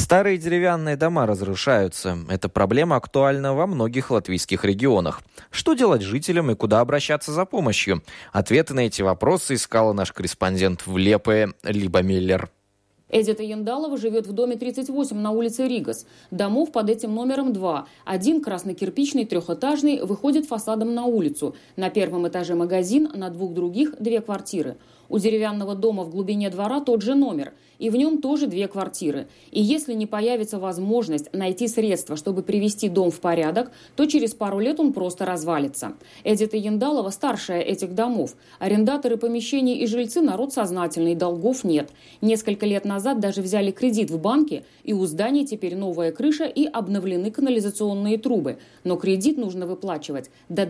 Старые деревянные дома разрушаются. Эта проблема актуальна во многих латвийских регионах. Что делать жителям и куда обращаться за помощью? Ответы на эти вопросы искала наш корреспондент в Лепое Либа Миллер. Эдита Яндалова живет в доме 38 на улице Ригас. Домов под этим номером 2. Один красно-кирпичный трехэтажный выходит фасадом на улицу. На первом этаже магазин, на двух других 2 квартиры. У деревянного дома в глубине двора тот же номер, и в нем тоже 2 квартиры. И если не появится возможность найти средства, чтобы привести дом в порядок, то через пару лет он просто развалится. Эдита Яндалова старшая этих домов. Арендаторы помещений и жильцы народ сознательный, долгов нет. Несколько лет назад даже взяли кредит в банке, и у зданий теперь новая крыша и обновлены канализационные трубы. Но кредит нужно выплачивать до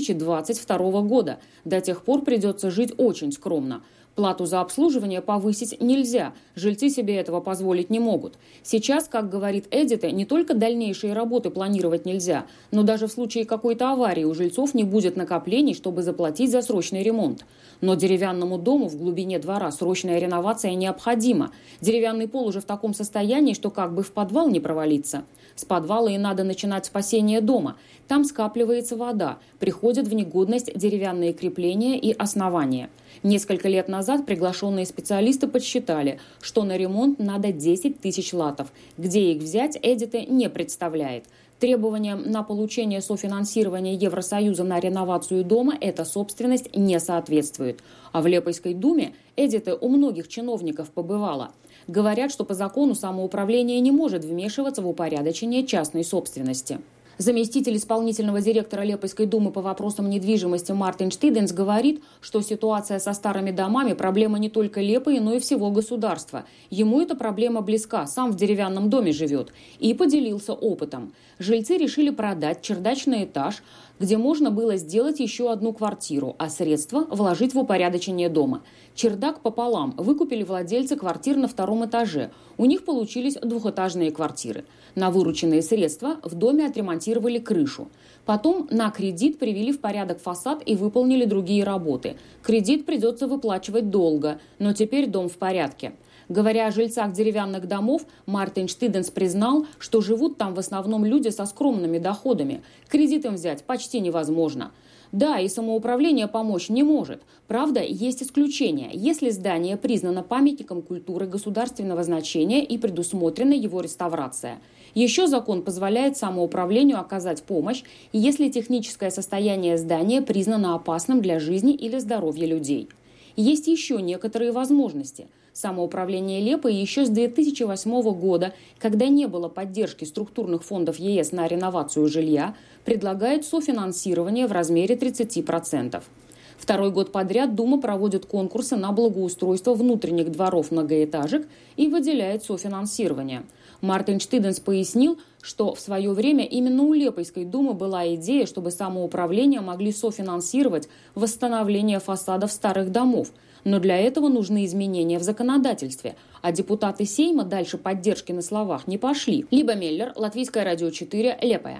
2022 года. До тех пор придется жить очень скромно. Плату за обслуживание повысить нельзя, жильцы себе этого позволить не могут. Сейчас, как говорит Эдита, не только дальнейшие работы планировать нельзя, но даже в случае какой-то аварии у жильцов не будет накоплений, чтобы заплатить за срочный ремонт. Но деревянному дому в глубине двора срочная реновация необходима. Деревянный пол уже в таком состоянии, что как бы в подвал не провалиться. С подвала и надо начинать спасение дома. Там скапливается вода, приходят в негодность деревянные крепления и основания. Несколько лет назад приглашенные специалисты подсчитали, что на ремонт надо 10 тысяч латов. Где их взять, Эдита не представляет. Требованиям на получение софинансирования Евросоюза на реновацию дома эта собственность не соответствует. А в Лепойской думе Эдита у многих чиновников побывала. Говорят, что по закону самоуправление не может вмешиваться в упорядочение частной собственности. Заместитель исполнительного директора Лепойской думы по вопросам недвижимости Мартин Штиденс говорит, что ситуация со старыми домами – проблема не только Лепои, но и всего государства. Ему эта проблема близка, сам в деревянном доме живет. И поделился опытом. Жильцы решили продать чердачный этаж, где можно было сделать еще одну квартиру, а средства вложить в упорядочение дома. Чердак пополам выкупили владельцы квартир на 2-м этаже. У них получились 2-этажные квартиры. На вырученные средства в доме отремонтировали крышу. Потом на кредит привели в порядок фасад и выполнили другие работы. Кредит придется выплачивать долго, но теперь дом в порядке. Говоря о жильцах деревянных домов, Мартин Штиденс признал, что живут там в основном люди со скромными доходами. Кредит им взять почти невозможно. Да, и самоуправление помочь не может. Правда, есть исключения, если здание признано памятником культуры государственного значения и предусмотрена его реставрация. Еще закон позволяет самоуправлению оказать помощь, если техническое состояние здания признано опасным для жизни или здоровья людей. Есть еще некоторые возможности. Самоуправление Лепой еще с 2008 года, когда не было поддержки структурных фондов ЕС на реновацию жилья, предлагает софинансирование в размере 30%. Второй год подряд Дума проводит конкурсы на благоустройство внутренних дворов многоэтажек и выделяет софинансирование. Мартин Штиденс пояснил, что в свое время именно у Лепойской думы была идея, чтобы самоуправление могли софинансировать восстановление фасадов старых домов. Но для этого нужны изменения в законодательстве. А депутаты Сейма дальше поддержки на словах не пошли. Либа Миллер, Латвийское радио 4, Лепое.